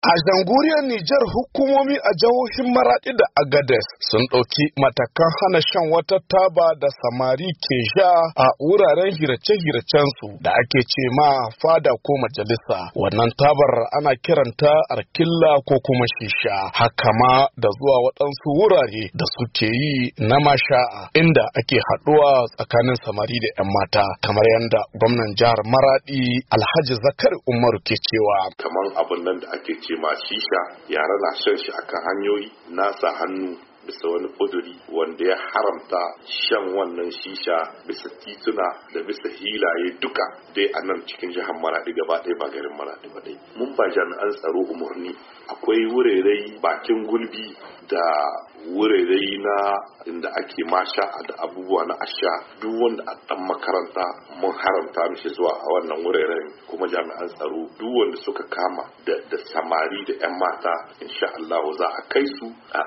A jamhuriyar Nijar hukumomi a jihohin Maradi da Agadez sun ɗauki matakan hana shan wata taba da samari ke sha a wuraren hirace-hiracensu da ake ce ma fada ko majalisa. Wannan tabar ana kiranta arkilla ko kuma shisha. Haka ma da zuwa waɗansu wurare da suke yi na masha'a inda ake haɗuwa tsakanin samari da 'yan mata kamar yadda gwamnan jihar Maradi Alhaji Zakari Umaru ke cewa. Kamar abin nan da ake ce ma shisha, yara na shan shi akan hanyoyi, nasa hannu bisa wani ƙuduri wanda ya haramta shan wannan shisha bisa tituna da bisa hilaye duka dai a nan cikin jihar Maradi gaba ɗaya ba garin Maradi ba dai. Mun ba jami'an tsaro umarni akwai wurare bakin gulbi da wurare na inda ake masha da abubuwa na asha duk wanda a dan makaranta mun haramta mishi zuwa a wannan wuraren, kuma jami'an tsaro duk wanda suka kama da samari da 'yan mata insha Allah za a kai su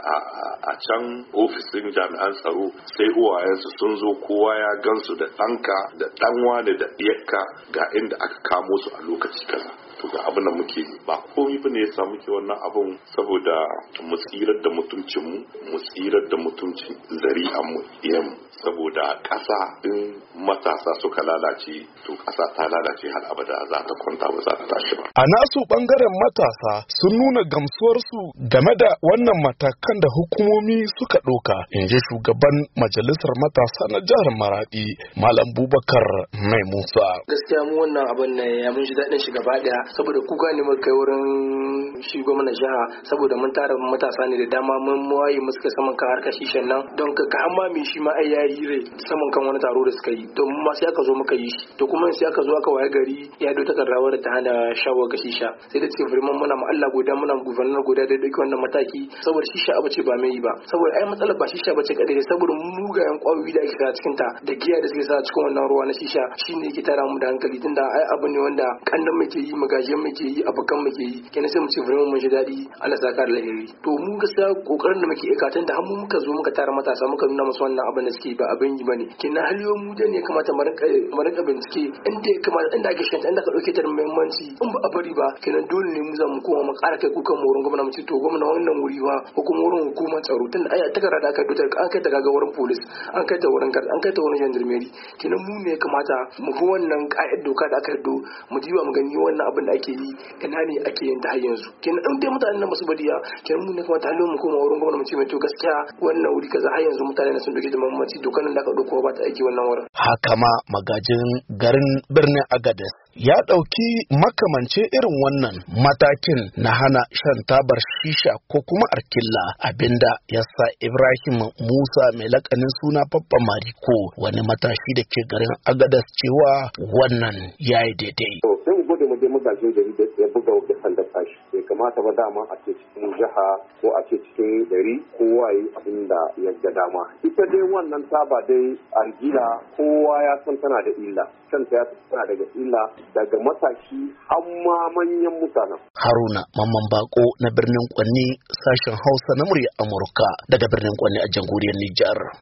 a can ofisin jami'an tsaro sai uwayensu sun zo kowa ya gansu da ɗanka da ɗanwa da ɗiyarka ga inda aka kamo su a lokaci kaza. Ga abin da muke ba komai bane ya samu ke wannan abun saboda mu tsirar da mutuncinmu, mu tsirar da mutuncin zari'anmu iyan, saboda ƙasa in matasa suka lalace to ƙasa ta lalace har abada za ta kwanta ba za ta tashi ba. A nasu bangaren matasa sun nuna gamsuwarsu game da wannan matakan da hukumomi suka ɗauka, in ji shugaban majalisar matasa na jihar Maradi Malam Bubakar Mai Musa. Gaskiya mu wannan abin ne ya mun ji daɗin shi gaba ɗaya saboda kuka ne muka kai wurin shi gwamnan jiha saboda mun tara matasa ne da dama mun waye mu suka saman kan harkar shishan nan don ka amma me shi ma ai yayi rai saman kan wani taro da suka yi to mun ma sai aka zo muka yi shi to kuma sai aka zo aka waye gari ya do takarda wadda ta hana shawo ga shisha sai da cikin firman muna mu Allah goda muna gubernar goda da dauki wannan mataki saboda shisha abu ce ba mai yi ba saboda ai matsalar ba shisha bace kadai saboda mugayen kwayoyi da ake sa cikin ta da giya da suke sa cikin wannan ruwa na shisha shine yake tara mu da hankali tunda ai abu ne wanda kannan muke yi magajen muke yi abokan muke yi kenan sai mu ce firman mun ji dadi Allah saka da lahiri to mu gaskiya kokarin da muke ikatan da har mu muka zo muka tara matasa muka nuna musu wannan abin da suke ba abin yi bane kenan haliyo mu da ne kamata mu rinka bincike inda ya kamata inda ake shanta inda ka dauke ta da muhimmanci in ba a bari ba kenan dole ne mu za mu koma mu ƙara kai kukan mu wurin gwamnati mu ce to gwamnati wannan wuri ba hukumorin hukumar tsaro tunda aya takarda da aka dutar an kai ta ga wurin police an kai ta wurin an kai ta wurin gendarmerie kenan mu ne kamata mu bi wannan ka'idar doka da aka do mu diba mu gani wannan abin da ake yi ina ne ake yin ta har yanzu kenan in dai mutanen nan basu badiya kenan mu ne kamata halin mu koma wurin gwamnati mu ce mai to gaskiya wannan wuri kaza har yanzu mutane sun dauke da muhimmanci dokan da aka dauko ba ta aiki wannan wurin. Haka ma magajin garin birnin Agadez ya ɗauki makamance irin wannan matakin na hana shan tabar shisha ko kuma arkilla, abinda ya sa Ibrahim Musa mai lakanin suna Papa Mariko wani matashi da ke garin Agadez cewa wannan yayi daidai. Sai mu gode mu je magajin gari da ya buga wa sandar tashi. Bai kamata ba dama a ce cikin jiha ko a ce cikin gari kowa yi abin da ya ga dama. Ita dai wannan taba dai argila kowa ya san tana da illa. Kanta ya tana daga illa daga mataki har ma manyan mutanen. Haruna Mamman Bako na birnin Kwanni sashen Hausa na murya Amurka daga birnin Kwanni a jamhuriyar Nijar.